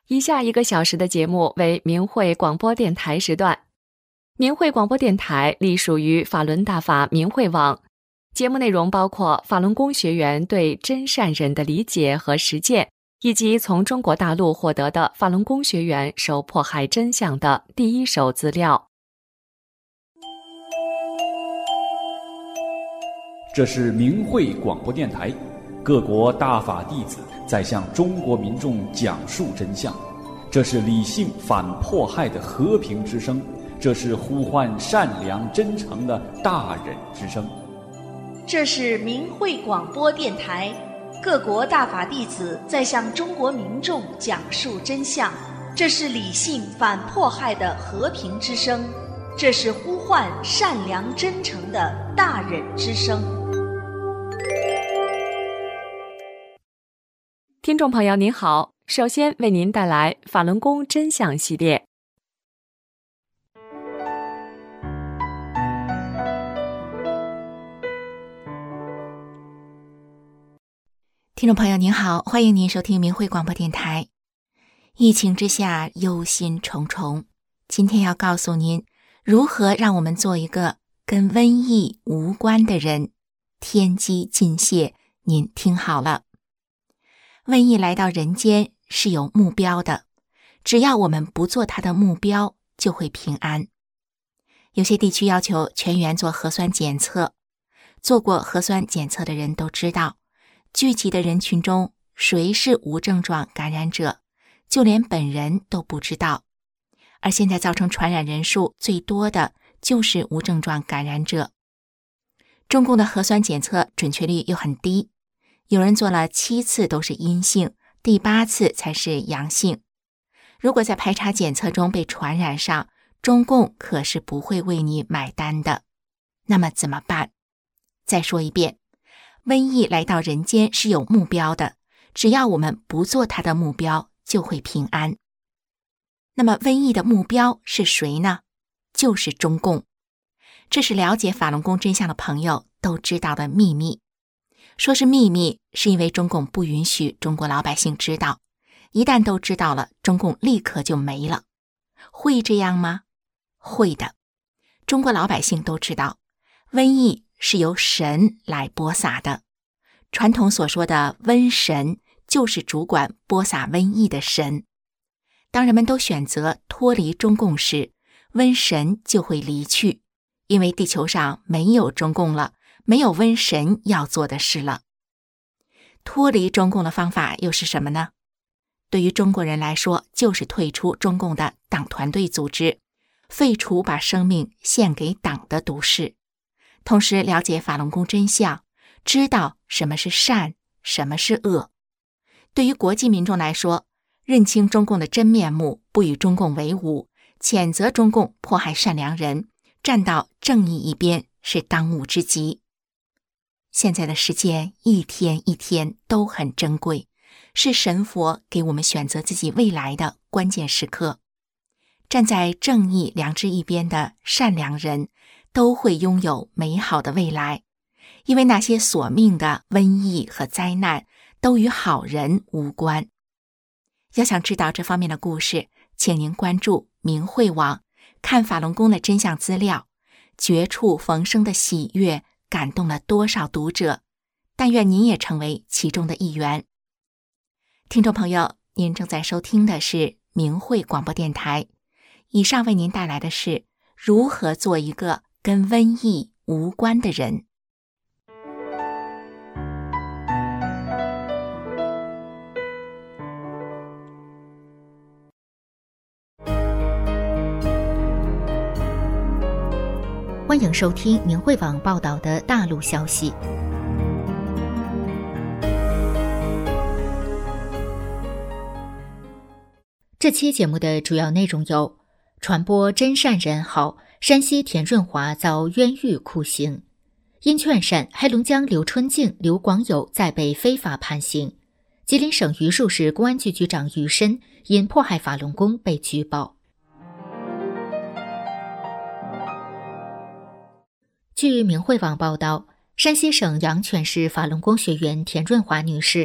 以下1个小时的节目为明慧广播电台时段。明慧广播电台隶属于法轮大法明慧网，节目内容包括法轮功学员对真善忍的理解和实践，以及从中国大陆获得的法轮功学员受迫害真相的第一手资料。 这是明慧广播电台，各国大法弟子在向中国民众讲述真相，这是理性反迫害的和平之声，这是呼唤善良真诚的大忍之声。 这是明慧广播电台，各国大法弟子在向中国民众讲述真相，这是理性反迫害的和平之声，这是呼唤善良真诚的大忍之声。 听众朋友您好，首先为您带来法轮功真相系列。 听众朋友您好，欢迎您收听明慧广播电台。疫情之下忧心忡忡，今天要告诉您如何让我们做一个跟瘟疫无关的人。天机尽泄，您听好了。瘟疫来到人间是有目标的，只要我们不做它的目标，就会平安。有些地区要求全员做核酸检测，做过核酸检测的人都知道，聚集的人群中谁是无症状感染者，就连本人都不知道。而现在造成传染人数最多的就是无症状感染者。中共的核酸检测准确率又很低，有人做了7次都是阴性，第8次才是阳性。如果在排查检测中被传染上，中共可是不会为你买单的。那么怎么办？再说一遍，瘟疫来到人间是有目标的，只要我们不做它的目标，就会平安。那么瘟疫的目标是谁呢？就是中共。这是了解法轮功真相的朋友都知道的秘密。说是秘密，是因为中共不允许中国老百姓知道，一旦都知道了，中共立刻就没了。会这样吗？会的。中国老百姓都知道，瘟疫是由神来播撒的。传统所说的瘟神，就是主管播撒瘟疫的神。当人们都选择脱离中共时，瘟神就会离去，因为地球上没有中共了，没有瘟神要做的事了。脱离中共的方法又是什么呢？对于中国人来说，就是退出中共的党团队组织，废除把生命献给党的毒誓，同时了解法轮功真相，知道什么是善，什么是恶。对于国际民众来说，认清中共的真面目，不与中共为伍，谴责中共迫害善良人，站到正义一边，是当务之急。现在的时间一天一天都很珍贵，是神佛给我们选择自己未来的关键时刻。站在正义良知一边的善良人都会拥有美好的未来，因为那些索命的瘟疫和灾难都与好人无关。要想知道这方面的故事，请您关注明慧网，看法轮功的真相资料。绝处逢生的喜悦感动了多少读者，但愿您也成为其中的一员。听众朋友，您正在收听的是明慧广播电台，以上为您带来的是如何做一个跟瘟疫无关的人。 欢迎收听明慧网报道的大陆消息。这期节目的主要内容有：传播真善人好，山西田润华遭冤狱酷刑；因劝善，黑龙江刘春静、刘广友再被非法判刑；吉林省榆树市公安局局长于申因迫害法轮功被举报。据明慧网报道，山西省阳泉市法轮功学员田润华女士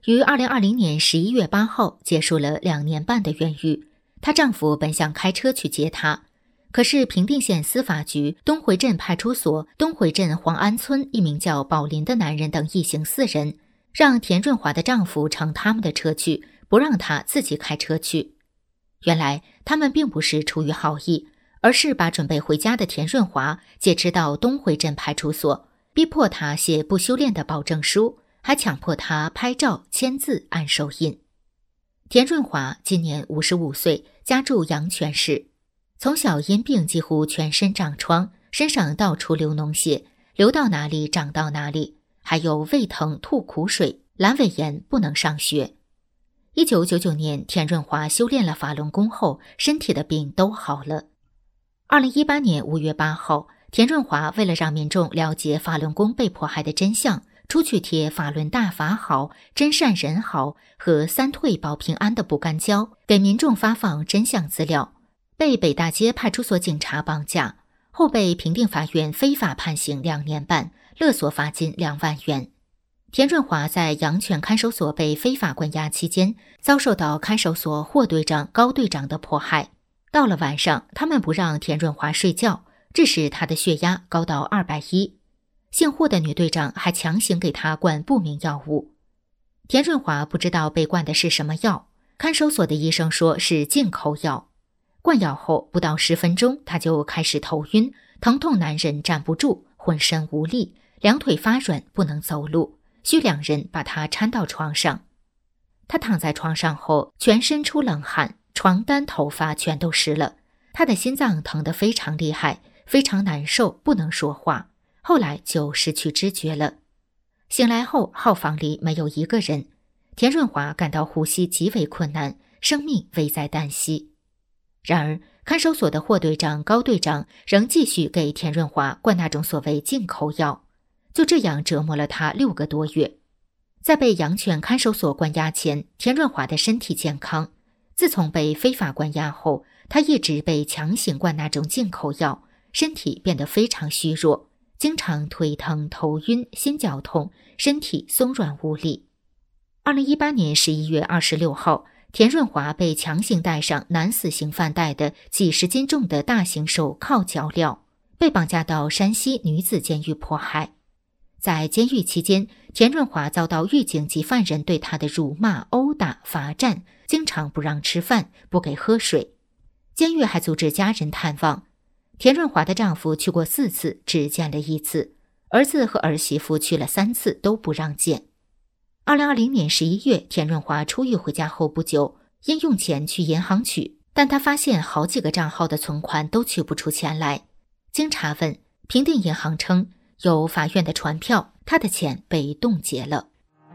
于2020年11月8号结束了2年半的冤狱。她丈夫本想开车去接她，可是平定县司法局东回镇派出所东回镇黄安村一名叫宝林的男人等一行4人，让田润华的丈夫乘他们的车去，不让她自己开车去。原来他们并不是出于好意，而是把准备回家的田润华劫持到东回镇派出所，逼迫她写不修炼的保证书，还强迫她拍照签字按手印。田润华今年55岁，家住阳泉市。从小因病几乎全身长疮，身上到处流脓血，流到哪里长到哪里，还有胃疼、吐苦水、阑尾炎，不能上学。1999年，田润华修炼了法轮功后，身体的病都好了。2018年5月8号，田润华为了让民众了解法轮功被迫害的真相，出去贴法轮大法好、真善人好和3退保平安的不干胶，给民众发放真相资料，被北大街派出所警察绑架，后被平定法院非法判刑2年半，勒索罚金2万元。田润华在阳泉看守所被非法关押期间，遭受到看守所霍队长、高队长的迫害。到了晚上，他们不让田润华睡觉，致使他的血压高到210。姓霍的女队长还强行给他灌不明药物。田润华不知道被灌的是什么药，看守所的医生说是进口药。灌药后不到10分钟，他就开始头晕，疼痛难忍，站不住，浑身无力，两腿发软，不能走路，需2人把他搀到床上。他躺在床上后，全身出冷汗，床单、头发全都湿了。他的心脏疼得非常厉害，非常难受，不能说话。后来就失去知觉了。醒来后，号房里没有一个人。田润华感到呼吸极为困难，生命危在旦夕。然而，看守所的霍队长、高队长仍继续给田润华灌那种所谓进口药，就这样折磨了他6个多月。在被阳泉看守所关押前，田润华的身体健康。自从被非法关押后，他一直被强行灌那种进口药，身体变得非常虚弱，经常腿疼、头晕、心绞痛，身体松软无力。2018年11月26号，田润华被强行戴上男死刑犯戴的几十斤重的大型手铐脚镣，被绑架到山西女子监狱迫害。在监狱期间，田润华遭到狱警及犯人对他的辱骂、殴打、罚站，经常不让吃饭，不给喝水。监狱还阻止家人探望。田润华的丈夫去过4次，只见了1次，儿子和儿媳妇去了3次，都不让见。2020年11月，田润华出狱回家后不久，因用钱去银行取，但他发现好几个账号的存款都取不出钱来。经查问，平定银行称有法院的传票，他的钱被冻结了。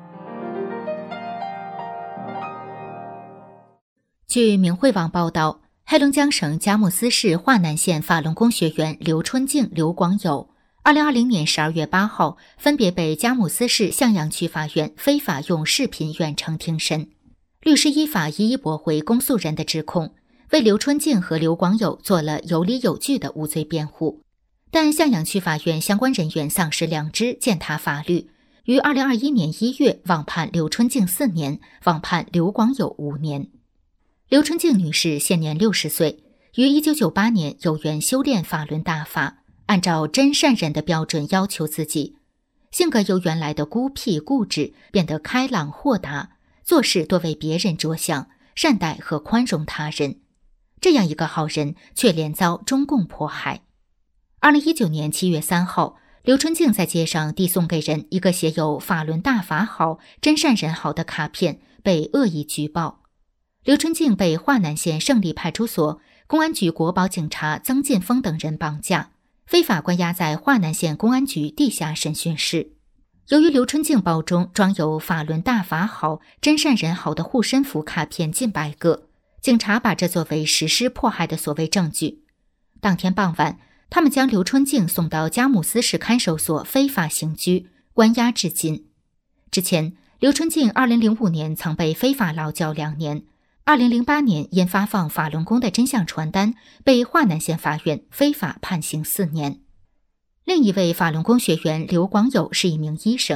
据明慧网报道，黑龙江省佳木斯市华南县法轮功学员刘春静、刘广友2020年12月8号分别被佳木斯市向阳区法院非法用视频远程庭审。律师依法一一驳回公诉人的指控，为刘春静和刘广友做了有理有据的无罪辩护。但向阳区法院相关人员丧失良知，践踏法律，于2021年1月网判刘春静4年，网判刘广友5年。刘春静女士现年60岁，于1998年有缘修炼法轮大法，按照真善人的标准要求自己，性格由原来的孤僻固执变得开朗豁达，做事多为别人着想，善待和宽容他人。这样一个好人，却连遭中共迫害。2019年7月3号，刘春静在街上递送给人一个写有法轮大法好、真善人好的卡片，被恶意举报。刘春静被华南县胜利派出所、公安局国保警察曾建峰等人绑架，非法关押在华南县公安局地下审讯室。由于刘春静包中装有法轮大法好、真善人好的护身符卡片近100个，警察把这作为实施迫害的所谓证据。当天傍晚，他们将刘春静送到佳木斯市看守所非法刑拘，关押至今。之前，刘春静2005年曾被非法劳教2年，2008年因发放法轮功的真相传单，被华南县法院非法判刑4年。另一位法轮功学员刘广友是一名医生，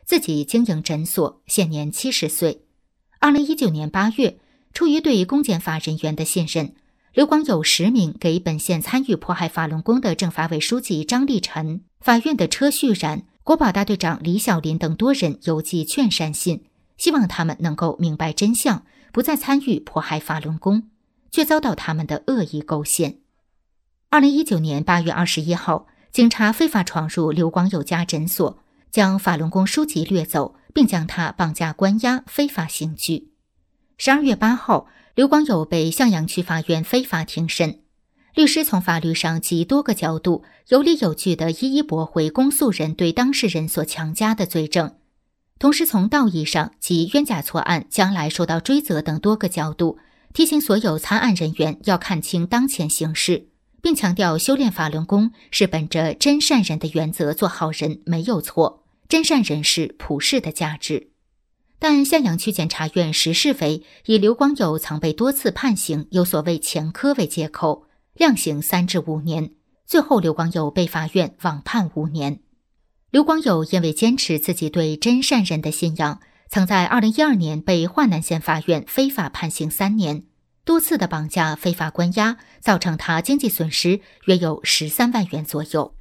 自己经营诊所，现年70岁。2019年8月，出于对公检法人员的信任，刘光友实名给本县参与迫害法轮功的政法委书记张立晨、法院的车旭然、国保大队长李小林等多人邮寄劝善信，希望他们能够明白真相，不再参与迫害法轮功，却遭到他们的恶意构陷。2019年8月21号，警察非法闯入刘光友家诊所，将法轮功书籍掠走，并将他绑架关押，非法刑拘。12月8号，刘光友被向阳区法院非法庭审。律师从法律上及多个角度有理有据地一一驳回公诉人对当事人所强加的罪证，同时从道义上及冤假错案将来受到追责等多个角度，提醒所有参案人员要看清当前形势，并强调修炼法轮功是本着真善人的原则做好人没有错，真善人是普世的价值。但向阳区检察院实施为以刘光友曾被多次判刑有所谓前科为借口，量刑3至5年，最后刘光友被法院网判5年。刘光友因为坚持自己对真善人的信仰，曾在2012年被华南县法院非法判刑3年，多次的绑架、非法关押，造成他经济损失约有13万元左右。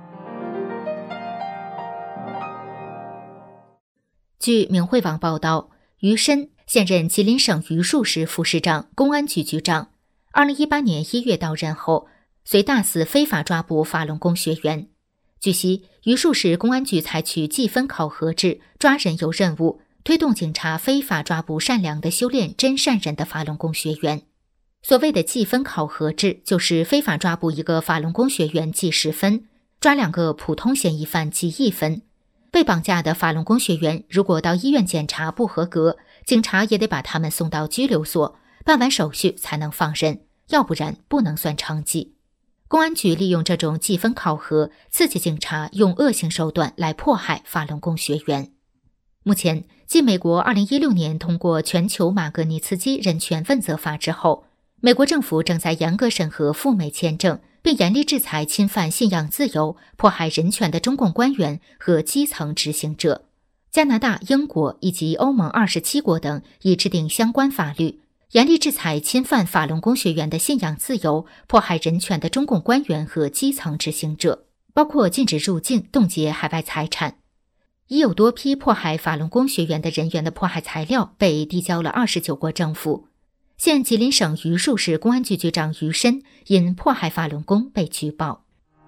据明慧网报道，于申现任吉林省榆树市副市长、公安局局长，2018年1月到任后，遂大肆非法抓捕法轮功学员。据悉，榆树市公安局采取计分考核制，抓人有任务，推动警察非法抓捕善良的修炼真善人的法轮功学员。所谓的计分考核制，就是非法抓捕一个法轮功学员记10分，抓2个普通嫌疑犯记1分。被绑架的法轮功学员如果到医院检查不合格，警察也得把他们送到拘留所，办完手续才能放人，要不然不能算成绩。公安局利用这种计分考核，刺激警察用恶性手段来迫害法轮功学员。目前，继美国2016年通过全球马格尼茨基人权问责法之后，美国政府正在严格审核赴美签证，并严厉制裁侵犯信仰自由、迫害人权的中共官员和基层执行者。加拿大、英国以及欧盟27国等已制定相关法律，严厉制裁侵犯法轮功学员的信仰自由、迫害人权的中共官员和基层执行者，包括禁止入境、冻结海外财产。已有多批迫害法轮功学员的人员的迫害材料被递交了29国政府。现吉林省榆树市公安局局长于申因迫害法轮功被举报。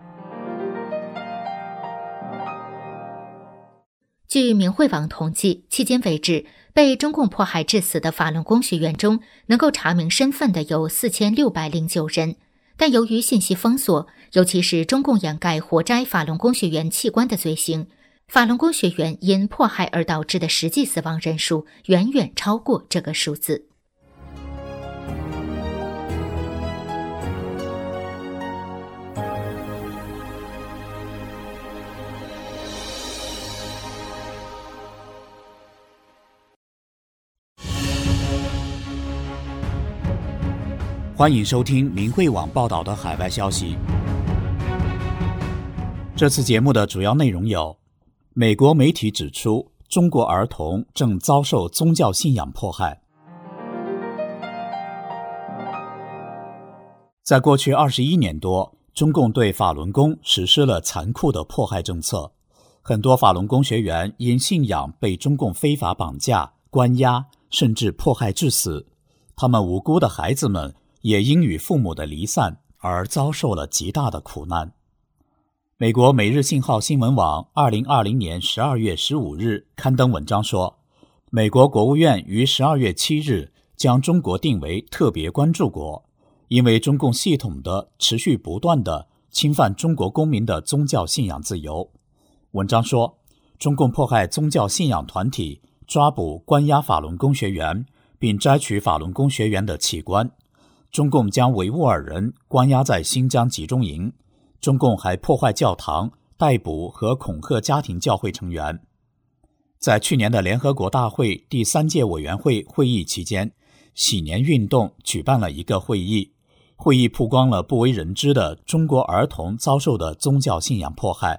据明慧网统计，迄今为止，被中共迫害致死的法轮功学员中，能够查明身份的有4609人，但由于信息封锁，尤其是中共掩盖活摘法轮功学员器官的罪行，法轮功学员因迫害而导致的实际死亡人数远远超过这个数字。 欢迎收听明慧网报道的海外消息。这次节目的主要内容有：美国媒体指出，中国儿童正遭受宗教信仰迫害。在过去21年多，中共对法轮功实施了残酷的迫害政策，很多法轮功学员因信仰被中共非法绑架、关押，甚至迫害致死。他们无辜的孩子们也因与父母的离散而遭受了极大的苦难。美国每日信号新闻网2020年12月15日刊登文章说，美国国务院于12月7日将中国定为特别关注国，因为中共系统的、持续不断的侵犯中国公民的宗教信仰自由。文章说，中共迫害宗教信仰团体，抓捕、关押法轮功学员，并摘取法轮功学员的器官。中共将维吾尔人关押在新疆集中营，中共还破坏教堂，逮捕和恐吓家庭教会成员。在去年的联合国大会第3届委员会会议期间，喜年运动举办了一个会议，曝光了不为人知的中国儿童遭受的宗教信仰迫害，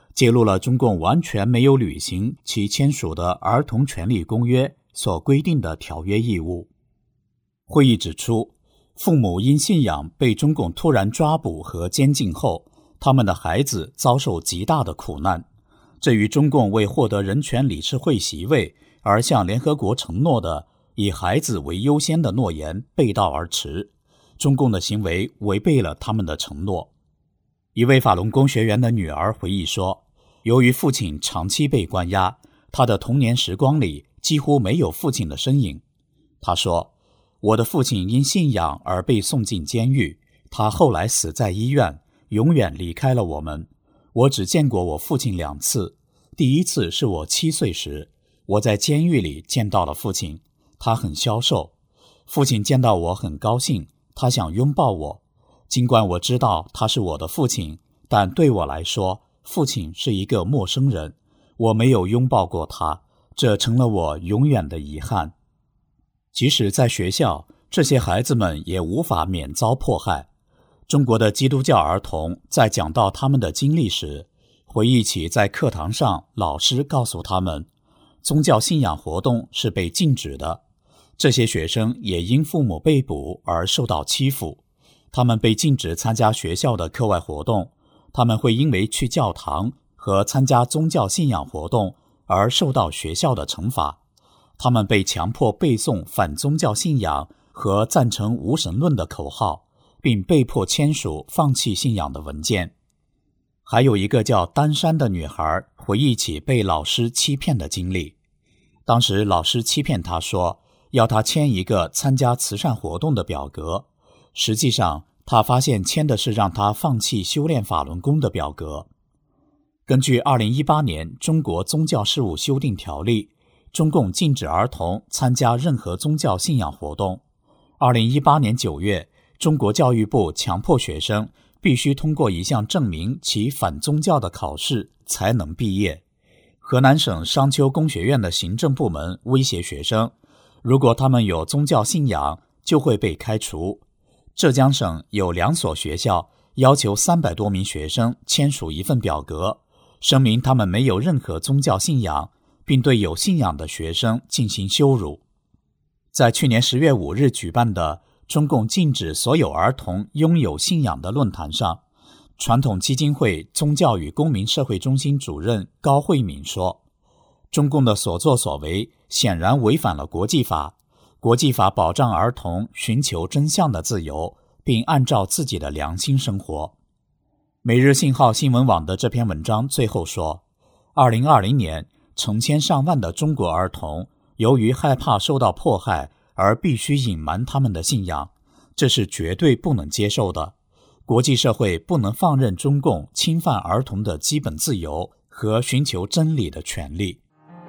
揭露了中共完全没有履行其签署的《儿童权利公约》所规定的条约义务。会议指出，父母因信仰被中共突然抓捕和监禁后，他们的孩子遭受极大的苦难，这与中共为获得人权理事会席位而向联合国承诺的以孩子为优先的诺言背道而驰。中共的行为违背了他们的承诺。一位法轮功学员的女儿回忆说，由于父亲长期被关押，她的童年时光里几乎没有父亲的身影。她说，我的父亲因信仰而被送进监狱，他后来死在医院，永远离开了我们。我只见过我父亲2次，第一次是我7岁时，我在监狱里见到了父亲，他很消瘦。父亲见到我很高兴，他想拥抱我。尽管我知道他是我的父亲，但对我来说，父亲是一个陌生人，我没有拥抱过他，这成了我永远的遗憾。即使在学校，这些孩子们也无法免遭迫害。中国的基督教儿童在讲到他们的经历时，回忆起在课堂上老师告诉他们，宗教信仰活动是被禁止的。这些学生也因父母被捕而受到欺负，他们被禁止参加学校的课外活动，他们会因为去教堂和参加宗教信仰活动而受到学校的惩罚。他们被强迫背诵反宗教信仰和赞成无神论的口号，并被迫签署放弃信仰的文件。还有一个叫丹山的女孩回忆起被老师欺骗的经历。当时老师欺骗她说，要她签一个参加慈善活动的表格，实际上她发现签的是让她放弃修炼法轮功的表格。根据2018年中国宗教事务修订条例，中共禁止儿童参加任何宗教信仰活动。2018年9月，中国教育部强迫学生必须通过一项证明其反宗教的考试才能毕业。河南省商丘工学院的行政部门威胁学生，如果他们有宗教信仰，就会被开除。浙江省有2所学校要求300多名学生签署一份表格，声明他们没有任何宗教信仰，并对有信仰的学生进行羞辱。在去年10月5日举办的中共禁止所有儿童拥有信仰的论坛上，传统基金会宗教与公民社会中心主任高慧敏说，中共的所作所为显然违反了国际法，国际法保障儿童寻求真相的自由，并按照自己的良心生活。每日信号新闻网的这篇文章最后说，2020年成千上万的中国儿童由于害怕受到迫害而必须隐瞒他们的信仰，这是绝对不能接受的。国际社会不能放任中共侵犯儿童的基本自由和寻求真理的权利。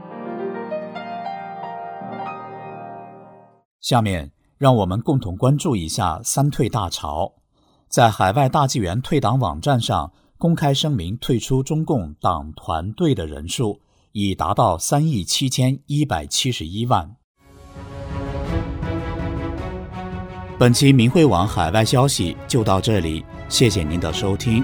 下面让我们共同关注一下三退大潮。在海外大纪元退党网站上公开声明退出中共党团队的人数已达到37171万。本期明慧网海外消息就到这里，谢谢您的收听。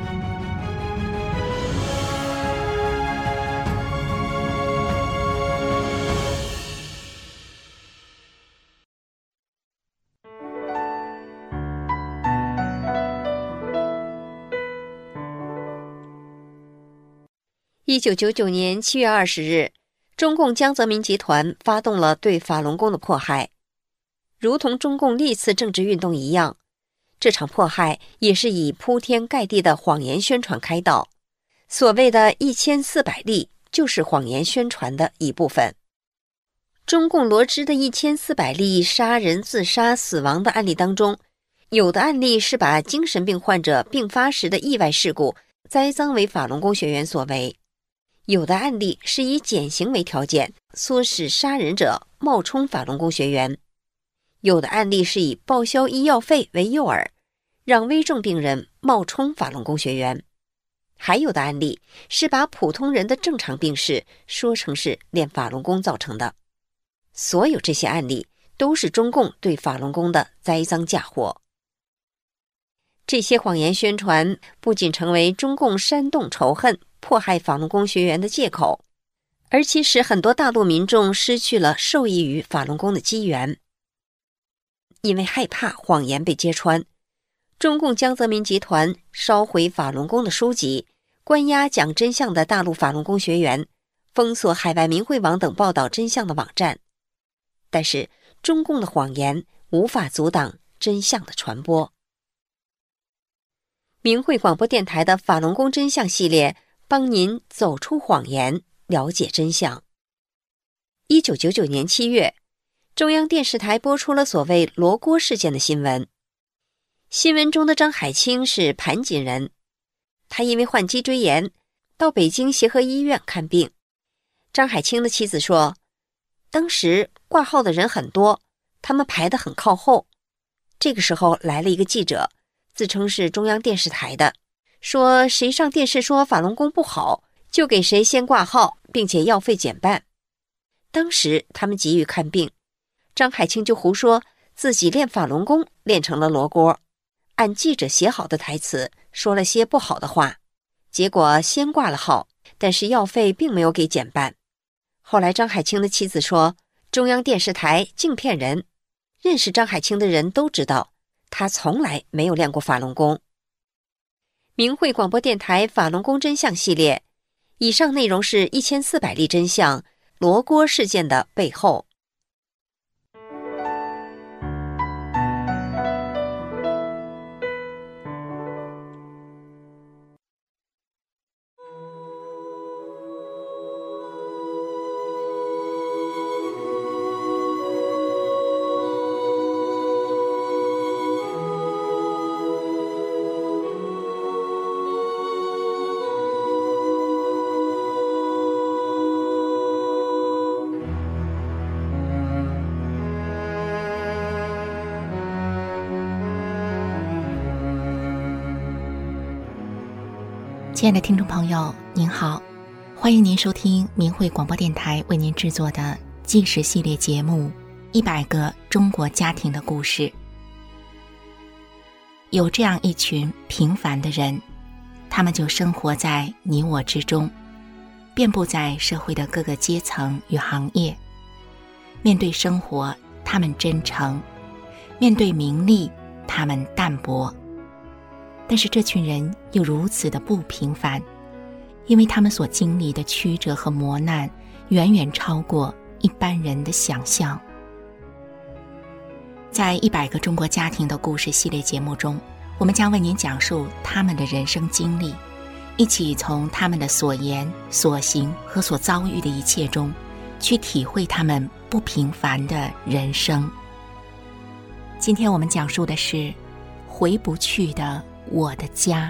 1999年7月20日，中共江泽民集团发动了对法轮功的迫害。如同中共历次政治运动一样，这场迫害也是以铺天盖地的谎言宣传开道。所谓的1400例就是谎言宣传的一部分。中共罗织的1400例杀人、自杀、死亡的案例当中，有的案例是把精神病患者病发时的意外事故栽赃为法轮功学员所为，有的案例是以减刑为条件，唆使杀人者冒充法轮功学员，有的案例是以报销医药费为诱饵，让危重病人冒充法轮功学员，还有的案例是把普通人的正常病史说成是练法轮功造成的。所有这些案例都是中共对法轮功的栽赃嫁祸。这些谎言宣传不仅成为中共煽动仇恨、 迫害法轮功学员的借口，而其使很多大陆民众失去了受益于法轮功的机缘。因为害怕谎言被揭穿，中共江泽民集团烧毁法轮功的书籍，关押讲真相的大陆法轮功学员，封锁海外明慧网等报道真相的网站。但是中共的谎言无法阻挡真相的传播。明慧广播电台的法轮功真相系列，帮您走出谎言，了解真相。1999年7月，中央电视台播出了所谓罗锅事件的新闻。新闻中的张海清是盘锦人，他因为患脊椎炎到北京协和医院看病。张海清的妻子说，当时挂号的人很多，他们排得很靠后。这个时候来了一个记者，自称是中央电视台的，说谁上电视说法轮功不好，就给谁先挂号，并且药费减半。当时他们急于看病，张海清就胡说自己练法轮功练成了罗锅，按记者写好的台词说了些不好的话，结果先挂了号，但是药费并没有给减半。后来张海清的妻子说，中央电视台净骗人，认识张海清的人都知道他从来没有练过法轮功。明慧广播电台法轮功真相系列，以上内容是1400例真相，罗锅事件的背后。 亲爱的听众朋友，您好，欢迎您收听明慧广播电台为您制作的纪实系列节目《100个中国家庭的故事》。有这样一群平凡的人，他们就生活在你我之中，遍布在社会的各个阶层与行业。面对生活，他们真诚；面对名利，他们淡泊。但是这群人又如此的不平凡，因为他们所经历的曲折和磨难远远超过一般人的想象。在100个中国家庭的故事系列节目中，我们将为您讲述他们的人生经历，一起从他们的所言所行和所遭遇的一切中，去体会他们不平凡的人生。今天我们讲述的是回不去的我的家。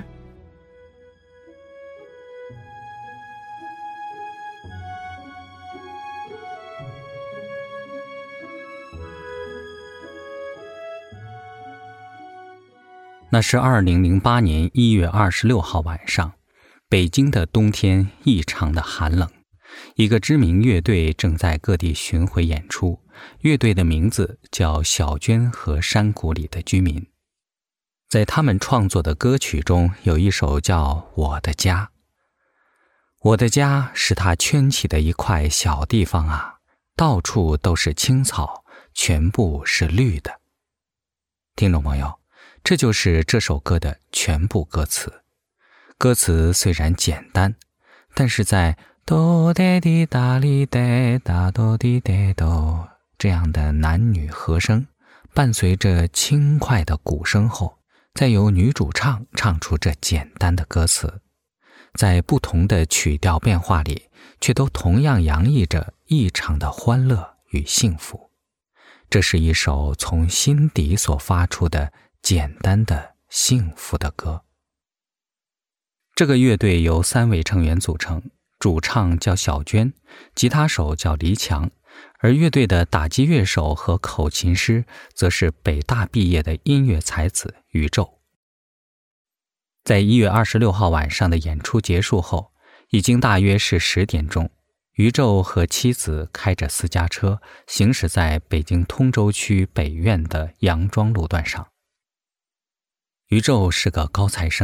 那是2008年1月26号晚上，北京的冬天异常的寒冷。一个知名乐队正在各地巡回演出，乐队的名字叫小娟和山谷里的居民。在他们创作的歌曲中，有一首叫《我的家》。我的家是他圈起的一块小地方啊，到处都是青草，全部是绿的。听众朋友，这就是这首歌的全部歌词。歌词虽然简单，但是在哆来滴哒哩哒哒哆滴哒哆这样的男女和声，伴随着轻快的鼓声后，再由女主唱唱出这简单的歌词，在不同的曲调变化里，却都同样洋溢着异常的欢乐与幸福。这是一首从心底所发出的简单的幸福的歌。这个乐队由3位成员组成，主唱叫小娟，吉他手叫黎强，而乐队的打击乐手和口琴师则是北大毕业的音乐才子宇宙。在1月26号晚上的演出结束后，已经大约是10点钟，宇宙和妻子开着私家车行驶在北京通州区北苑的杨庄路段上。宇宙是个高材生，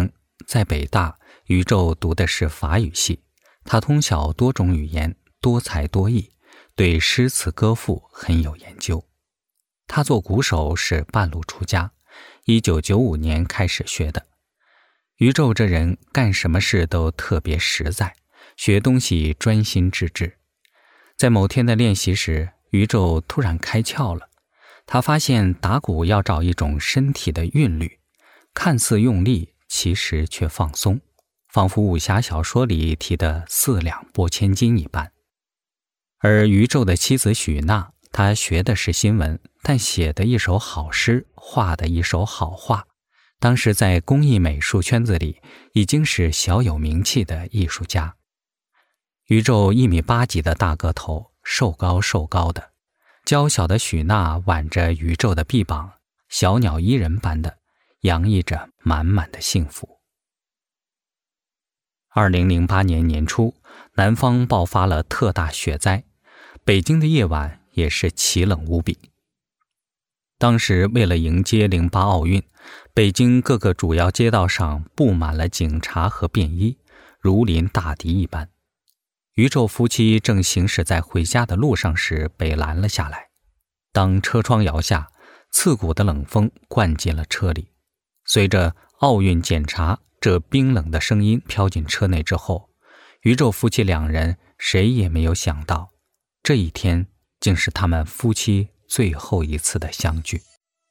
在北大，宇宙读的是法语系，他通晓多种语言，多才多艺，对诗词歌赋很有研究。他做鼓手是半路出家，1995年开始学的。宇宙这人干什么事都特别实在，学东西专心致志。在某天的练习时，宇宙突然开窍了，他发现打鼓要找一种身体的韵律，看似用力，其实却放松，仿佛武侠小说里提的4两拨千斤一般。而宇宙的妻子许娜，她学的是新闻，但写的一手好诗，画的一手好画，当时在工艺美术圈子里已经是小有名气的艺术家。宇宙1.8米几的大个头，瘦高的，娇小的许娜挽着宇宙的臂膀，小鸟依人般的洋溢着满满的幸福。2008年年初，南方爆发了特大雪灾，北京的夜晚也是奇冷无比。当时为了迎接08奥运，北京各个主要街道上布满了警察和便衣，如临大敌一般。宇宙夫妻正行驶在回家的路上时被拦了下来，当车窗摇下，刺骨的冷风灌进了车里。随着奥运检查这冰冷的声音飘进车内之后，宇宙夫妻2人谁也没有想到，这一天竟是他们夫妻最后一次的相聚。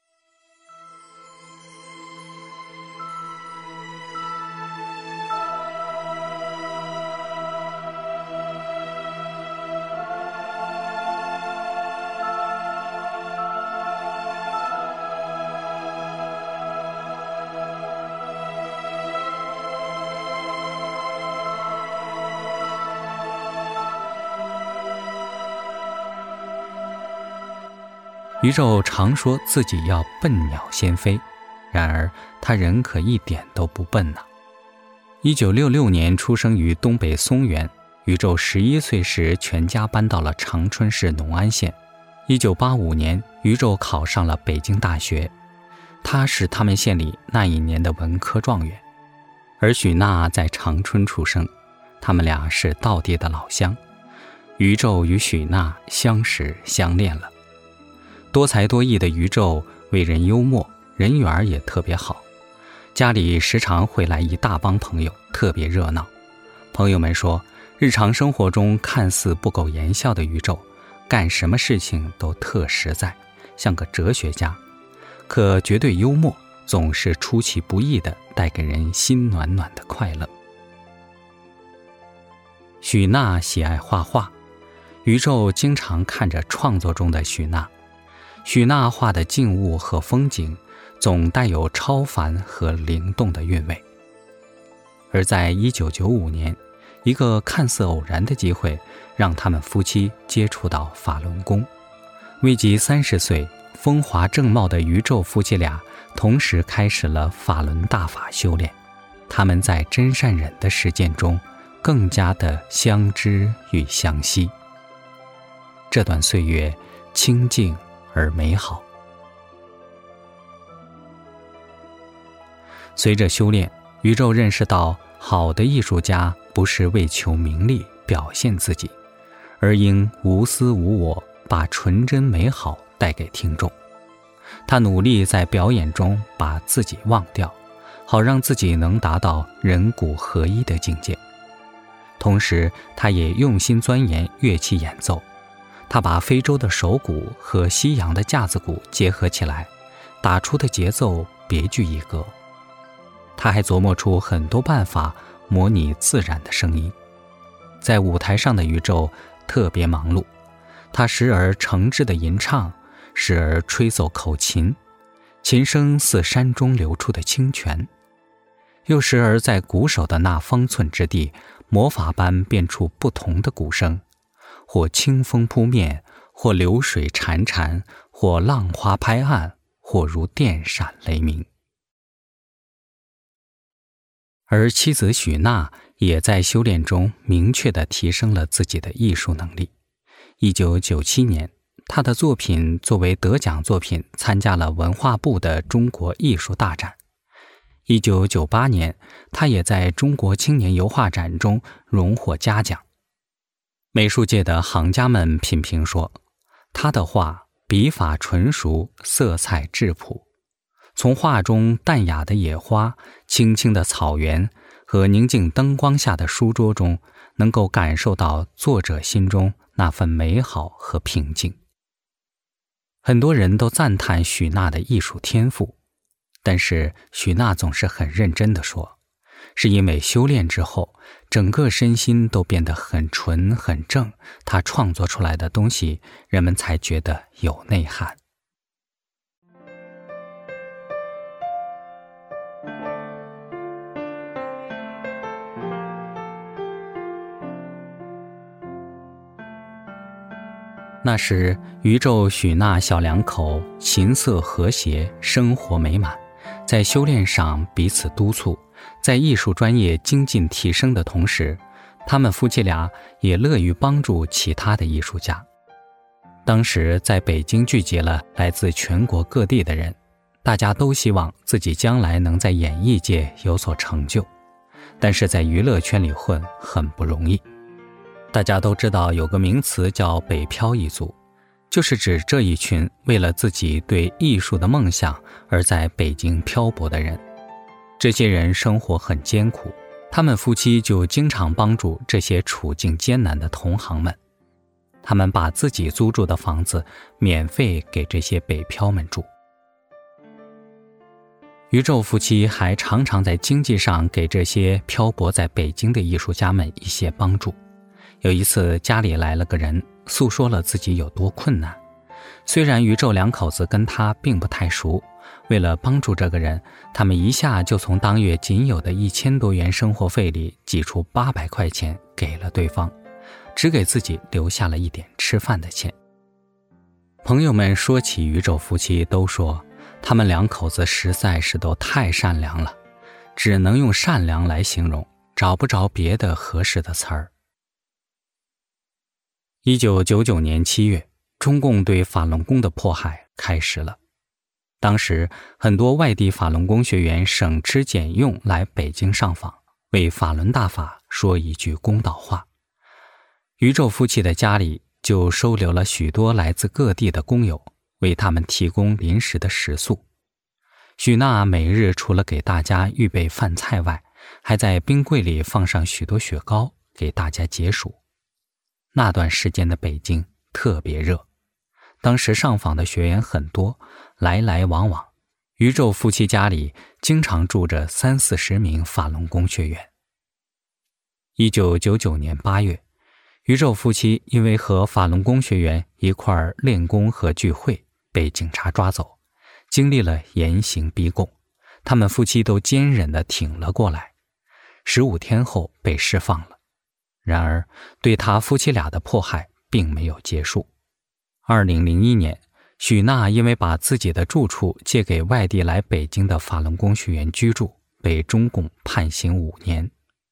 宇宙常说自己要笨鸟先飞，然而他人可一点都不笨呐。1966年出生于东北松原，宇宙11岁时全家搬到了长春市农安县。1985年，宇宙考上了北京大学，他是他们县里那一年的文科状元。而许娜在长春出生，他们俩是道地的老乡。宇宙与许娜相识相恋了。多才多艺的宇宙为人幽默，人缘也特别好，家里时常会来一大帮朋友，特别热闹。朋友们说，日常生活中看似不苟言笑的宇宙，干什么事情都特实在，像个哲学家，可绝对幽默，总是出其不意地带给人心暖暖的快乐。许娜喜爱画画，宇宙经常看着创作中的许娜。许娜画的静物和风景总带有超凡和灵动的韵味。而在1995年，一个看似偶然的机会让他们夫妻接触到法轮功。未及30岁，风华正茂的宇宙夫妻俩同时开始了法轮大法修炼。他们在真善忍的实践中更加的相知与相惜。这段岁月清静而美好。随着修炼，宇宙认识到，好的艺术家不是为求名利表现自己，而应无私无我，把纯真美好带给听众。他努力在表演中把自己忘掉，好让自己能达到人骨合一的境界。同时，他也用心钻研乐器演奏。他把非洲的手鼓和西洋的架子鼓结合起来，打出的节奏别具一格。他还琢磨出很多办法模拟自然的声音。在舞台上的宇宙特别忙碌，他时而诚挚地吟唱，时而吹奏口琴，琴声似山中流出的清泉，又时而在鼓手的那方寸之地，魔法般变出不同的鼓声，或清风扑面，或流水潺潺，或浪花拍岸，或如电闪雷鸣。而妻子许娜也在修炼中明确地提升了自己的艺术能力。1997年，她的作品作为得奖作品参加了文化部的中国艺术大展。 1998年，他也在中国青年油画展中荣获嘉奖。美术界的行家们品评说，他的画笔法纯熟，色彩质朴，从画中淡雅的野花、青青的草原和宁静灯光下的书桌中，能够感受到作者心中那份美好和平静。很多人都赞叹许娜的艺术天赋，但是许娜总是很认真地说，是因为修炼之后，整个身心都变得很纯很正，她创作出来的东西，人们才觉得有内涵。那时宇宙许娜小两口琴瑟和谐，生活美满，在修炼上彼此督促，在艺术专业精进提升的同时，他们夫妻俩也乐于帮助其他的艺术家。当时在北京聚集了来自全国各地的人，大家都希望自己将来能在演艺界有所成就，但是在娱乐圈里混很不容易。大家都知道有个名词叫北漂一族，就是指这一群为了自己对艺术的梦想而在北京漂泊的人。这些人生活很艰苦，他们夫妻就经常帮助这些处境艰难的同行们。他们把自己租住的房子免费给这些北漂们住。宇宙夫妻还常常在经济上给这些漂泊在北京的艺术家们一些帮助。有一次家里来了个人，诉说了自己有多困难。虽然宇宙两口子跟他并不太熟，为了帮助这个人，他们一下就从当月仅有的1000多元生活费里挤出800块钱给了对方，只给自己留下了一点吃饭的钱。朋友们说起宇宙夫妻都说，他们两口子实在是都太善良了，只能用善良来形容，找不着别的合适的词儿。1999年7月，中共对法轮功的迫害开始了。当时很多外地法轮功学员省吃俭用来北京上访，为法轮大法说一句公道话。宇宙夫妻的家里就收留了许多来自各地的工友，为他们提供临时的食宿。许娜每日除了给大家预备饭菜外，还在冰柜里放上许多雪糕给大家解暑。那段时间的北京特别热，当时上访的学员很多，来来往往，宇宙夫妻家里经常住着30-40名法轮功学员。1999年8月，宇宙夫妻因为和法轮功学员一块儿练功和聚会，被警察抓走，经历了严刑逼供，他们夫妻都坚忍地挺了过来，15天后被释放了。然而对他夫妻俩的迫害并没有结束。2001年，许娜因为把自己的住处借给外地来北京的法轮功学员居住，被中共判刑5年。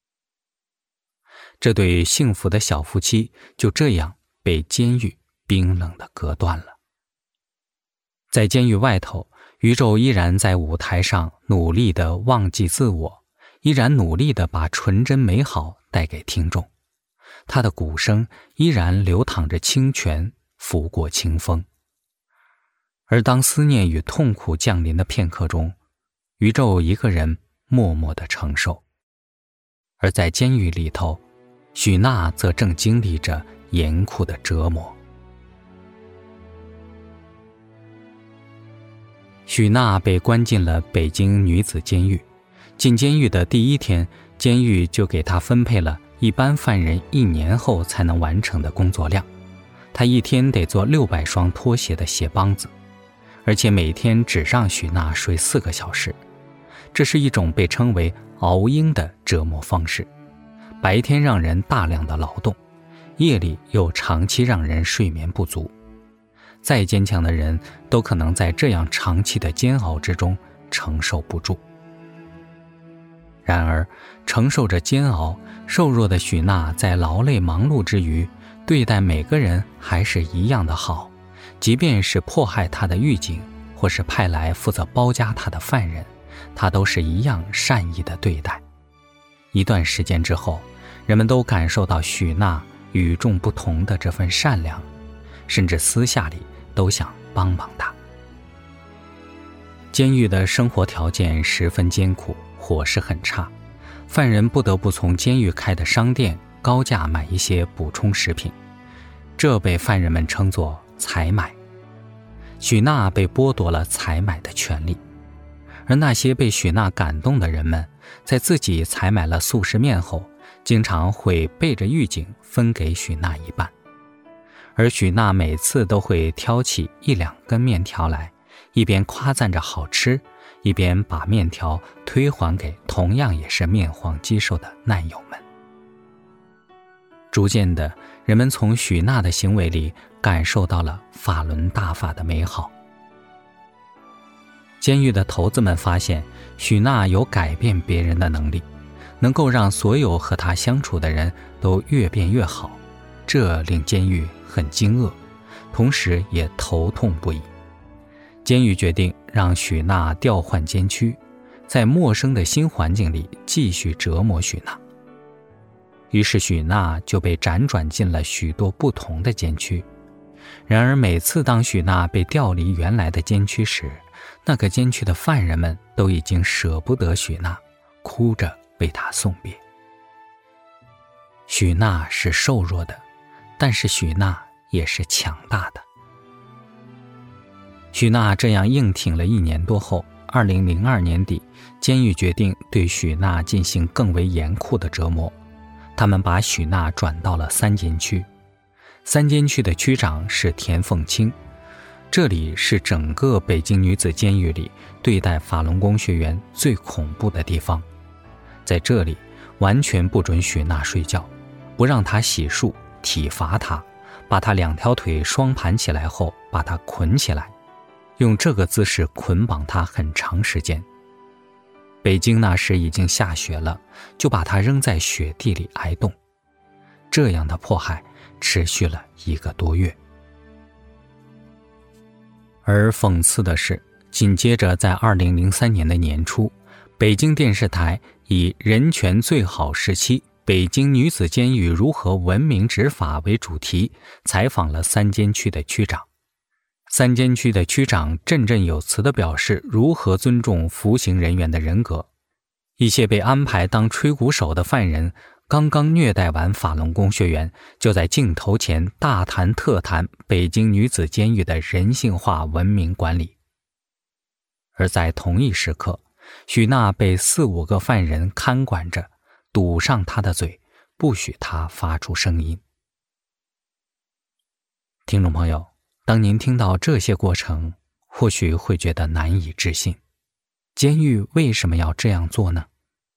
这对幸福的小夫妻就这样被监狱冰冷地隔断了。在监狱外头，宇宙依然在舞台上努力地忘记自我，依然努力地把纯真美好带给听众。他的鼓声依然流淌着清泉，拂过清风。而当思念与痛苦降临的片刻中，宇宙一个人默默地承受。而在监狱里头，许娜则正经历着严酷的折磨。许娜被关进了北京女子监狱。进监狱的第1天，监狱就给她分配了一般犯人1年后才能完成的工作量。她一天得做600双拖鞋的鞋帮子，而且每天只让许娜睡4个小时。这是一种被称为熬鹰的折磨方式，白天让人大量的劳动，夜里又长期让人睡眠不足。再坚强的人都可能在这样长期的煎熬之中承受不住。然而承受着煎熬，瘦弱的许娜在劳累忙碌之余，对待每个人还是一样的好，即便是迫害她的狱警，或是派来负责包夹她的犯人， 他都是一样善意的对待。一段时间之后，人们都感受到许娜与众不同的这份善良，甚至私下里都想帮帮她。监狱的生活条件十分艰苦，伙食很差，犯人不得不从监狱开的商店高价买一些补充食品，这被犯人们称作采买。许娜被剥夺了采买的权利，而那些被许娜感动的人们，在自己采买了速食面后，经常会背着狱警分给许娜一半，而许娜每次都会挑起1、2根面条来，一边夸赞着好吃，一边把面条推还给同样也是面黄肌瘦的难友们。逐渐的，人们从许娜的行为里感受到了法轮大法的美好。监狱的头子们发现许娜有改变别人的能力，能够让所有和她相处的人都越变越好，这令监狱很惊愕，同时也头痛不已。监狱决定让许娜调换监区，在陌生的新环境里继续折磨许娜。于是许娜就被辗转进了许多不同的监区。然而每次当许娜被调离原来的监区时，那个监区的犯人们都已经舍不得许娜，哭着为她送别。许娜是瘦弱的，但是许娜也是强大的。许娜这样硬挺了1年多后，2002年底，监狱决定对许娜进行更为严酷的折磨。他们把许娜转到了3监区。3监区的区长是田凤清，这里是整个北京女子监狱里对待法轮功学员最恐怖的地方。在这里，完全不准许娜睡觉，不让她洗漱，体罚她，把她2条腿双盘起来后，把她捆起来，用这个姿势捆绑她很长时间。北京那时已经下雪了，就把她扔在雪地里挨冻。这样的迫害持续了1个多月。而讽刺的是，紧接着在2003年的年初，北京电视台以人权最好时期，北京女子监狱如何文明执法为主题，采访了3监区的区长。3监区的区长振振有词地表示如何尊重服刑人员的人格。一些被安排当吹鼓手的犯人刚刚虐待完法轮功学员，就在镜头前大谈特谈北京女子监狱的人性化文明管理。而在同一时刻，许娜被4、5个犯人看管着，堵上她的嘴，不许她发出声音。听众朋友，当您听到这些过程，或许会觉得难以置信，监狱为什么要这样做呢？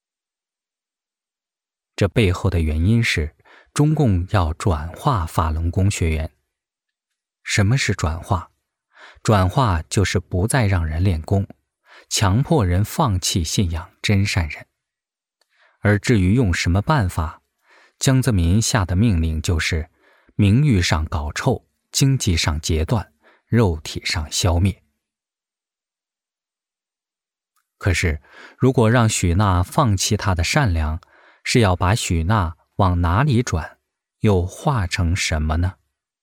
这背后的原因是中共要转化法轮功学员。什么是转化？转化就是不再让人练功，强迫人放弃信仰真善人。而至于用什么办法，江泽民下的命令就是名誉上搞臭，经济上截断，肉体上消灭。可是如果让许娜放弃她的善良，是要把许娜往哪里转，又化成什么呢？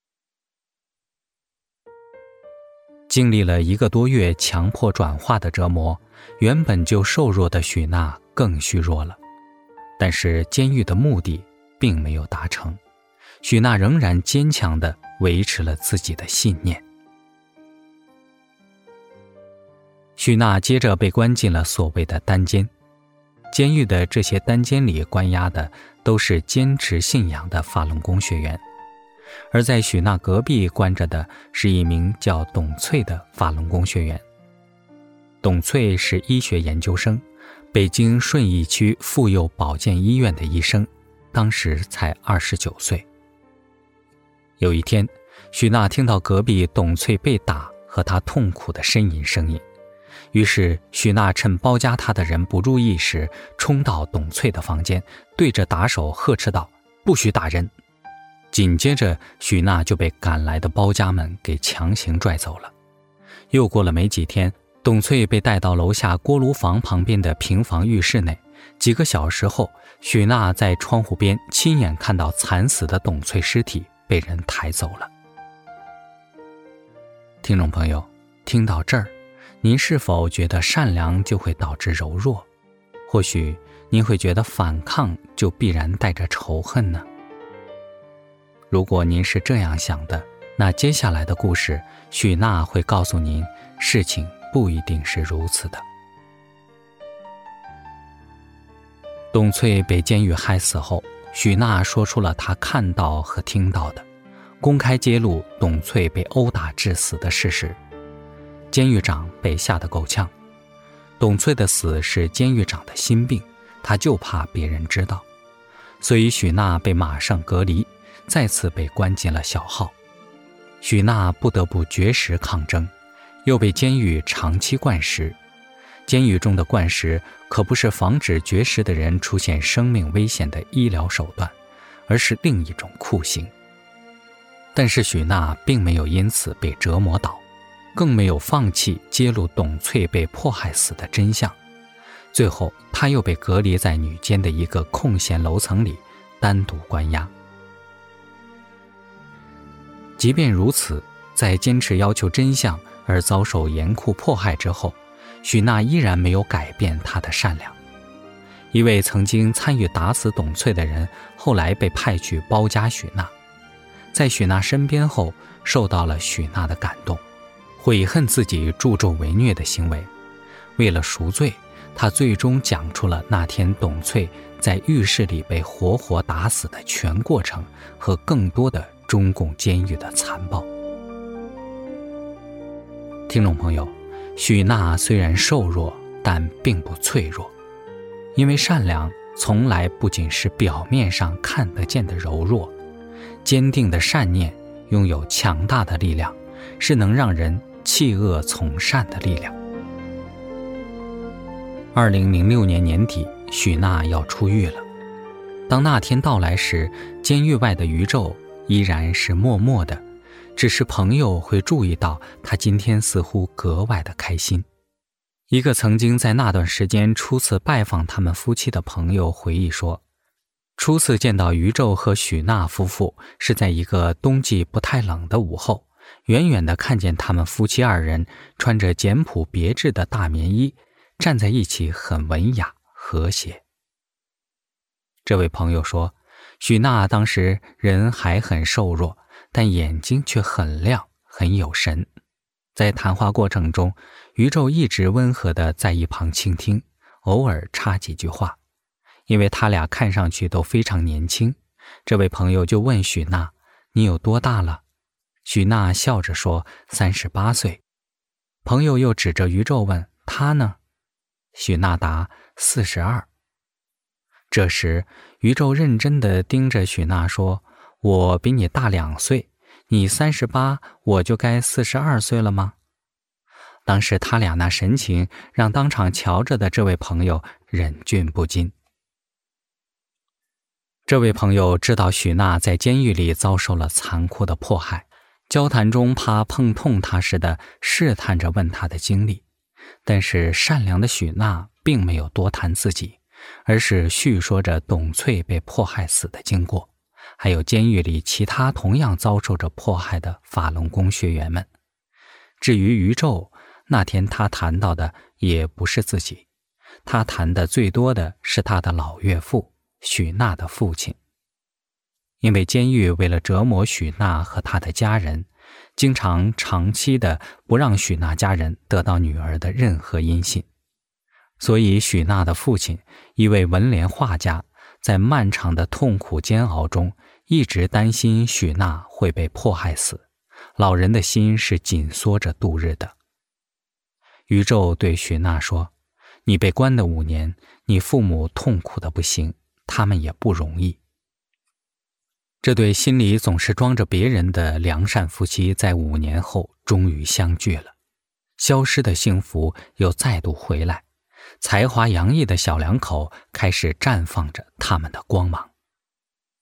经历了1个多月强迫转化的折磨，原本就瘦弱的许娜更虚弱了。但是监狱的目的并没有达成，许娜仍然坚强地维持了自己的信念。许娜接着被关进了所谓的单监。监狱的这些单监里关押的都是坚持信仰的法轮功学员，而在许娜隔壁关着的是一名叫董翠的法轮功学员。董翠是医学研究生，北京顺义区妇幼保健医院的医生，当时才29岁。有一天，许娜听到隔壁董翠被打和她痛苦的呻吟声音，于是许娜趁包夹她的人不注意时，冲到董翠的房间，对着打手呵斥道：“不许打人！”紧接着，许娜就被赶来的包夹们给强行拽走了。又过了没几天， 董翠被带到楼下锅炉房旁边的平房浴室内，几个小时后，许娜在窗户边亲眼看到惨死的董翠尸体被人抬走了。听众朋友，听到这儿，您是否觉得善良就会导致柔弱？或许您会觉得反抗就必然带着仇恨呢？如果您是这样想的，那接下来的故事，许娜会告诉您，事情不一定是如此的。董翠被监狱害死后，许娜说出了她看到和听到的，公开揭露董翠被殴打致死的事实。监狱长被吓得够呛，董翠的死是监狱长的心病，他就怕别人知道，所以许娜被马上隔离，再次被关进了小号。许娜不得不绝食抗争，又被监狱长期灌食。监狱中的灌食可不是防止绝食的人出现生命危险的医疗手段，而是另一种酷刑。但是许娜并没有因此被折磨倒，更没有放弃揭露董翠被迫害死的真相。最后她又被隔离在女监的一个空闲楼层里，单独关押。即便如此，在坚持要求真相而遭受严酷迫害之后，许娜依然没有改变她的善良。一位曾经参与打死董翠的人，后来被派去包夹许娜，在许娜身边后，受到了许娜的感动，悔恨自己助纣为虐的行为。为了赎罪，他最终讲出了那天董翠在浴室里被活活打死的全过程和更多的中共监狱的残暴。听众朋友，许娜虽然瘦弱，但并不脆弱，因为善良从来不仅是表面上看得见的柔弱，坚定的善念拥有强大的力量，是能让人弃恶从善的力量。2006年年底，许娜要出狱了。当那天到来时，监狱外的宇宙依然是默默的，只是朋友会注意到他今天似乎格外的开心。一个曾经在那段时间初次拜访他们夫妻的朋友回忆说，初次见到宇宙和许娜夫妇是在一个冬季不太冷的午后，远远地看见他们夫妻二人穿着简朴别致的大棉衣，站在一起很文雅和谐。这位朋友说，许娜当时人还很瘦弱，但眼睛却很亮，很有神。在谈话过程中，宇宙一直温和地在一旁倾听，偶尔插几句话。因为他俩看上去都非常年轻，这位朋友就问许娜，你有多大了？许娜笑着说38岁。朋友又指着宇宙问，他呢？许娜答42。这时宇宙认真地盯着许娜说，我比你大2岁，你38，我就该42岁了吗？当时他俩那神情让当场瞧着的这位朋友忍俊不禁。这位朋友知道许娜在监狱里遭受了残酷的迫害，交谈中怕碰痛他似的试探着问他的经历，但是善良的许娜并没有多谈自己，而是叙说着董翠被迫害死的经过，还有监狱里其他同样遭受着迫害的法轮功学员们。至于宇宙，那天他谈到的也不是自己，他谈的最多的是他的老岳父许娜的父亲。因为监狱为了折磨许娜和他的家人，经常长期的不让许娜家人得到女儿的任何音信，所以许娜的父亲，一位文联画家，在漫长的痛苦煎熬中一直担心许娜会被迫害死，老人的心是紧缩着度日的。宇宙对许娜说，你被关的5年，你父母痛苦的不行，他们也不容易。这对心里总是装着别人的良善夫妻在5年后终于相聚了，消失的幸福又再度回来，才华洋溢的小两口开始绽放着他们的光芒。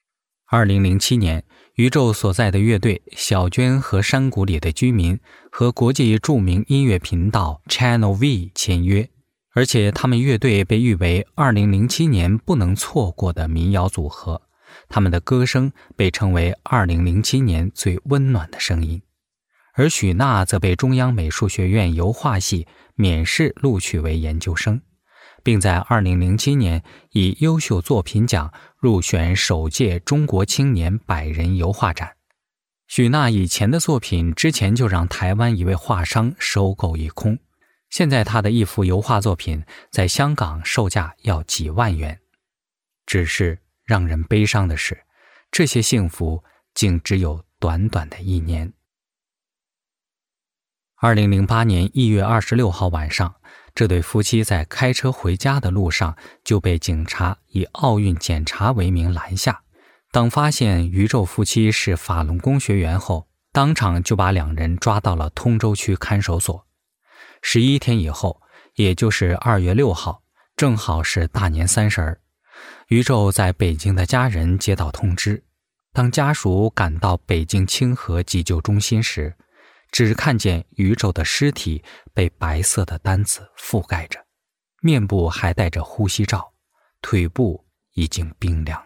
2007年，宇宙所在的乐队小娟和山谷里的居民和国际著名音乐频道 Channel V 签约，而且他们乐队被誉为2007年不能错过的民谣组合，他们的歌声被称为2007年最温暖的声音。而许娜则被中央美术学院油画系免试录取为研究生，并在2007年以优秀作品奖入选首届中国青年100人油画展。许娜以前的作品之前就让台湾一位画商收购一空，现在她的一幅油画作品在香港售价要几万元。只是让人悲伤的是，这些幸福竟只有短短的1年。2008年1月26号晚上，这对夫妻在开车回家的路上就被警察以奥运检查为名拦下。当发现宇宙夫妻是法轮功学员后，当场就把2人抓到了通州区看守所。11天以后，也就是2月6号，正好是大年30，宇宙在北京的家人接到通知。当家属赶到北京清河急救中心时，只看见宇宙的尸体被白色的单子覆盖着，面部还戴着呼吸罩，腿部已经冰凉。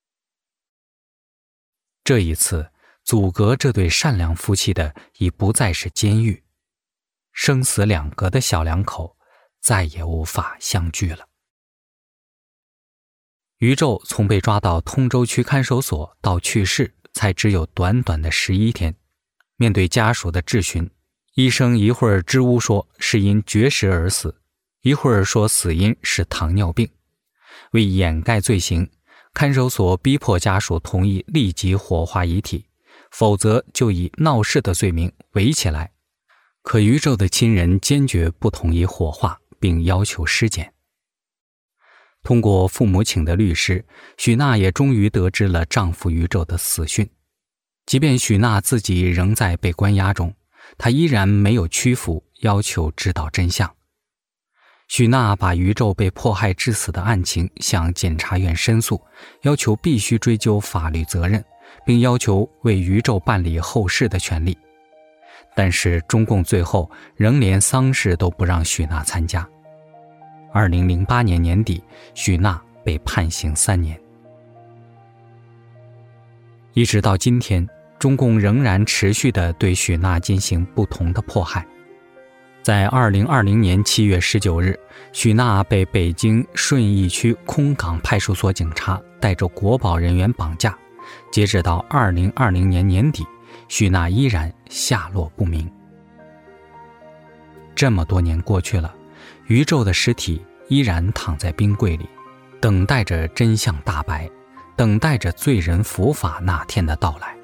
这一次，阻隔这对善良夫妻的已不再是监狱，生死两隔的小两口再也无法相聚了。宇宙从被抓到通州区看守所到去世，才只有短短的11天。面对家属的质询，医生一会儿支吾说是因绝食而死，一会儿说死因是糖尿病。为掩盖罪行，看守所逼迫家属同意立即火化遗体，否则就以闹事的罪名围起来。可宇宙的亲人坚决不同意火化，并要求尸检。通过父母请的律师，许娜也终于得知了丈夫宇宙的死讯。即便许娜自己仍在被关押中，她依然没有屈服，要求知道真相。许娜把宇宙被迫害致死的案情向检察院申诉，要求必须追究法律责任，并要求为宇宙办理后事的权利。但是中共最后仍连丧事都不让许娜参加。2008年年底，许娜被判刑3年。一直到今天，中共仍然持续地对许娜进行不同的迫害。在2020年7月19日，许娜被北京顺义区空港派出所警察带着国保人员绑架，截止到2020年年底，许娜依然下落不明。这么多年过去了，宇宙的尸体依然躺在冰柜里，等待着真相大白，等待着罪人伏法那天的到来。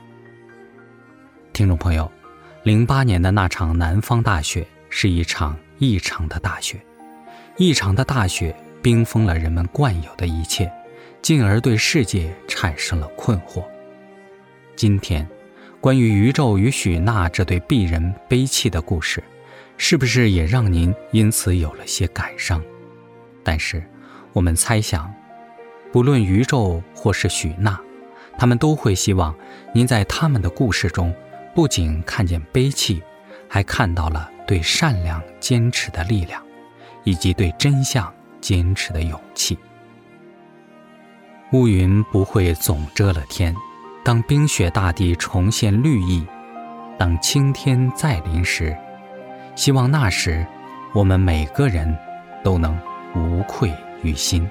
听众朋友，08年的那场南方大雪是一场异常的大雪，异常的大雪冰封了人们惯有的一切，进而对世界产生了困惑。今天，关于宇宙与许娜这对璧人悲泣的故事，是不是也让您因此有了些感伤？但是我们猜想，不论宇宙或是许娜，他们都会希望您在他们的故事中不仅看见悲戚，还看到了对善良坚持的力量，以及对真相坚持的勇气。乌云不会总遮了天，当冰雪大地重现绿意，当青天再临时，希望那时我们每个人都能无愧于心。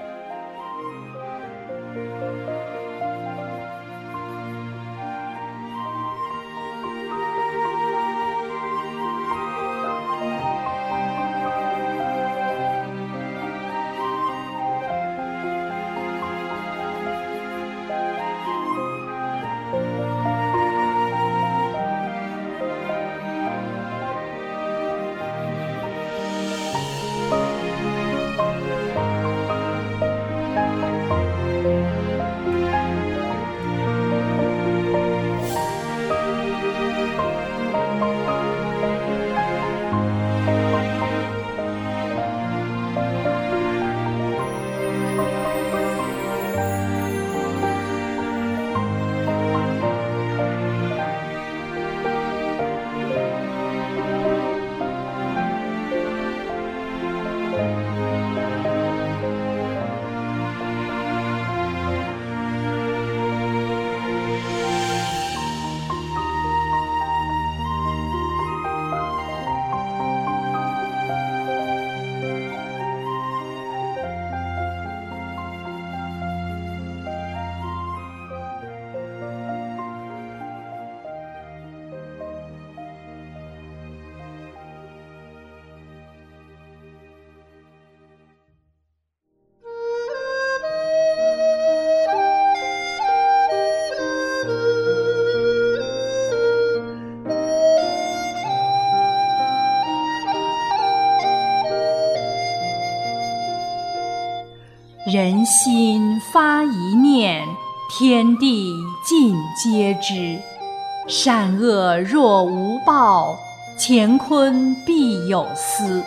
人心发一念，天地尽皆知。善恶若无报，乾坤必有私。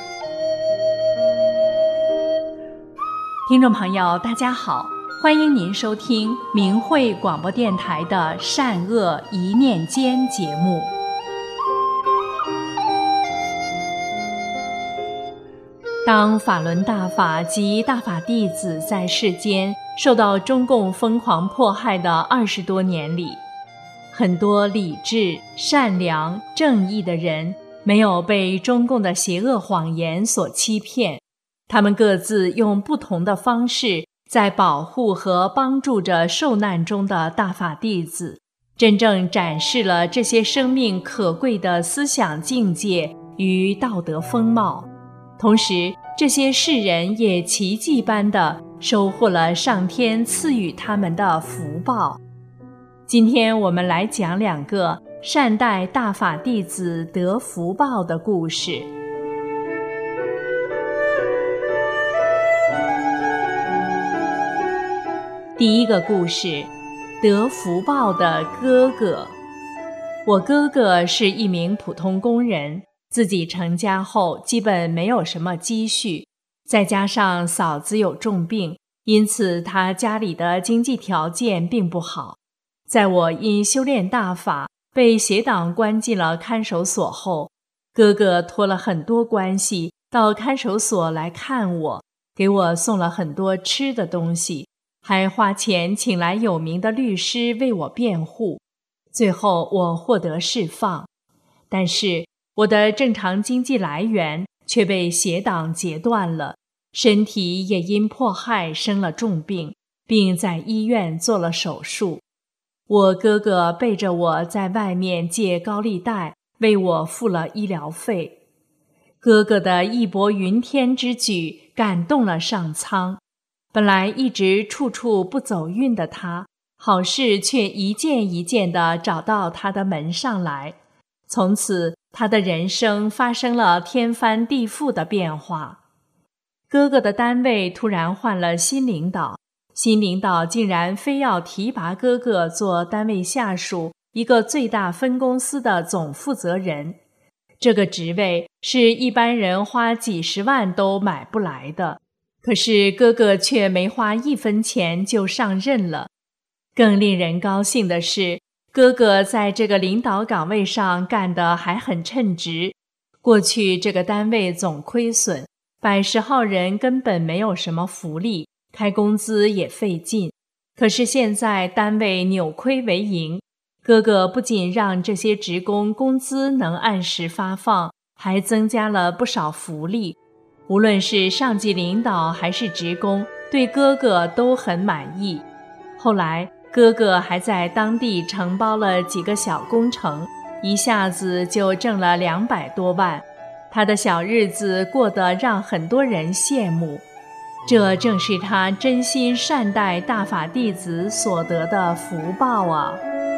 听众朋友，大家好，欢迎您收听明慧广播电台的善恶一念间节目。当法轮大法及大法弟子在世间受到中共疯狂迫害的20多年里，很多理智、善良、正义的人没有被中共的邪恶谎言所欺骗，他们各自用不同的方式在保护和帮助着受难中的大法弟子，真正展示了这些生命可贵的思想境界与道德风貌。同时，这些世人也奇迹般地收获了上天赐予他们的福报。今天我们来讲2个善待大法弟子得福报的故事。第一个故事，得福报的哥哥。我哥哥是一名普通工人，自己成家后基本没有什么积蓄，再加上嫂子有重病，因此他家里的经济条件并不好。在我因修炼大法被邪党关进了看守所后，哥哥托了很多关系到看守所来看我，给我送了很多吃的东西，还花钱请来有名的律师为我辩护。最后我获得释放，但是我的正常经济来源却被邪党截断了，身体也因迫害生了重病，并在医院做了手术。我哥哥背着我在外面借高利贷，为我付了医疗费。哥哥的义薄云天之举感动了上苍，本来一直处处不走运的他，好事却一件一件地找到他的门上来。从此他的人生发生了天翻地覆的变化。哥哥的单位突然换了新领导，新领导竟然非要提拔哥哥做单位下属一个最大分公司的总负责人。这个职位是一般人花几十万都买不来的，可是哥哥却没花1分钱就上任了。更令人高兴的是，哥哥在这个领导岗位上干得还很称职。过去这个单位总亏损，100号人根本没有什么福利，开工资也费劲。可是现在单位扭亏为盈，哥哥不仅让这些职工工资能按时发放，还增加了不少福利。无论是上级领导还是职工，对哥哥都很满意。后来哥哥还在当地承包了几个小工程，一下子就挣了200多万。他的小日子过得让很多人羡慕，这正是他真心善待大法弟子所得的福报啊。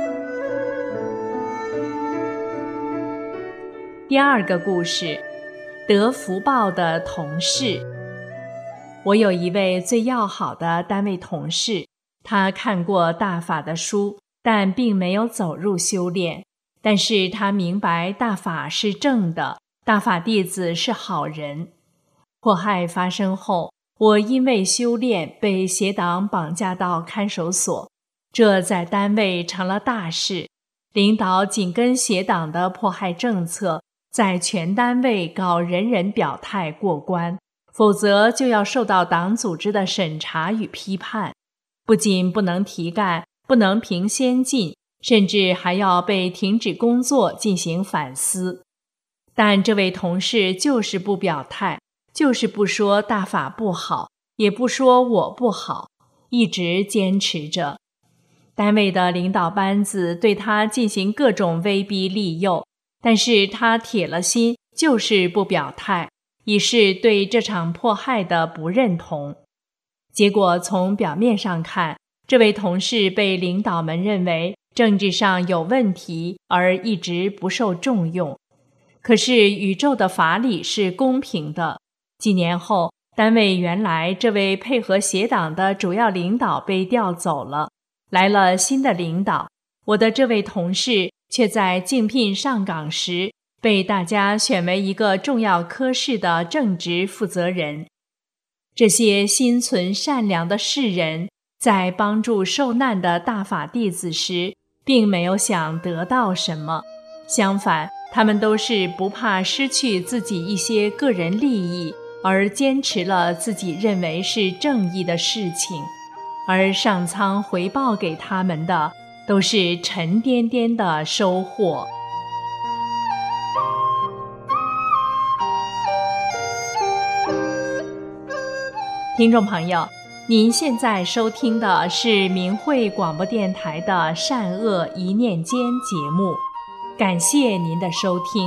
第2个故事，得福报的同事。我有一位最要好的单位同事，他看过大法的书，但并没有走入修炼。但是他明白大法是正的，大法弟子是好人。迫害发生后，我因为修炼被邪党绑架到看守所，这在单位成了大事。领导紧跟邪党的迫害政策，在全单位搞人人表态过关，否则就要受到党组织的审查与批判。不仅不能提干，不能评先进，甚至还要被停止工作进行反思。但这位同事就是不表态，就是不说大法不好，也不说我不好，一直坚持着。单位的领导班子对他进行各种威逼利诱，但是他铁了心，就是不表态，以示对这场迫害的不认同。结果从表面上看，这位同事被领导们认为政治上有问题，而一直不受重用。可是宇宙的法理是公平的，几年后单位原来这位配合协党的主要领导被调走了，来了新的领导，我的这位同事却在竞聘上岗时被大家选为一个重要科室的正职负责人。这些心存善良的士人在帮助受难的大法弟子时，并没有想得到什么，相反，他们都是不怕失去自己一些个人利益，而坚持了自己认为是正义的事情，而上苍回报给他们的都是沉甸甸的收获。听众朋友，您现在收听的是明慧广播电台的善恶一念间节目，感谢您的收听。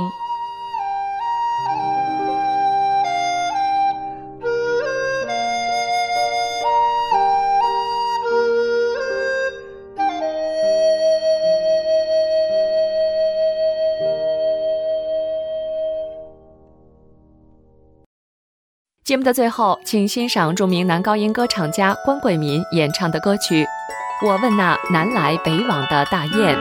节目的最后，请欣赏著名男高音歌唱家关贵民演唱的歌曲《我问那南来北往的大雁》。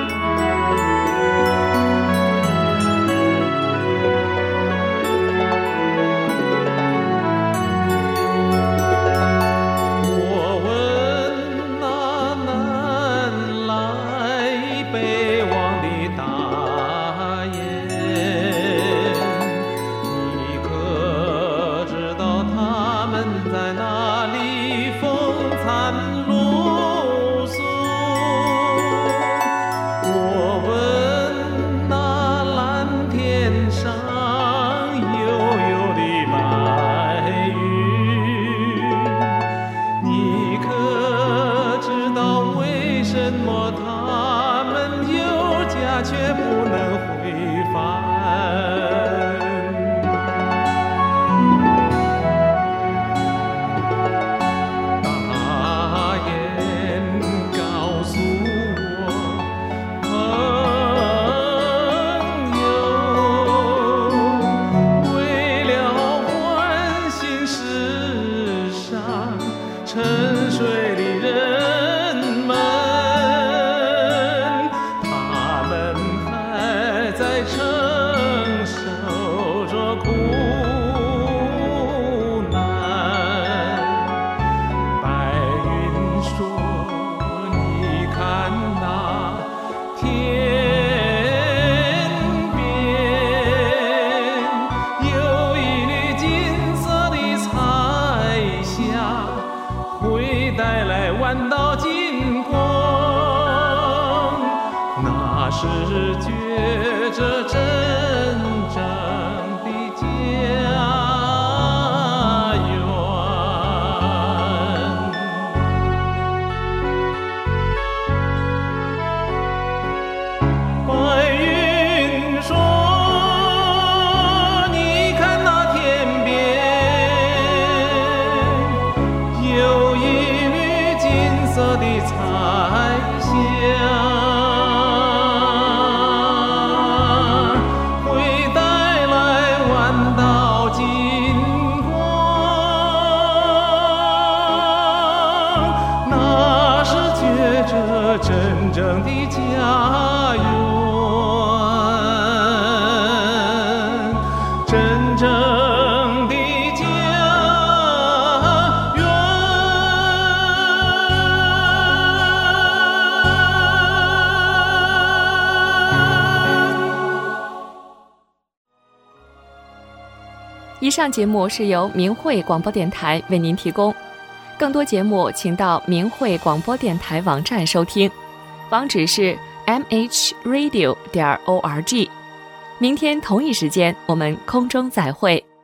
是觉着真正的家园。白云说，你看那天边有一缕金色的彩霞，真正的家园，真正的家园。 以上节目是由明慧广播电台为您提供。更多节目请到明慧广播电台网站收听，网址是 mhradio.org。明天同一时间我们空中再会。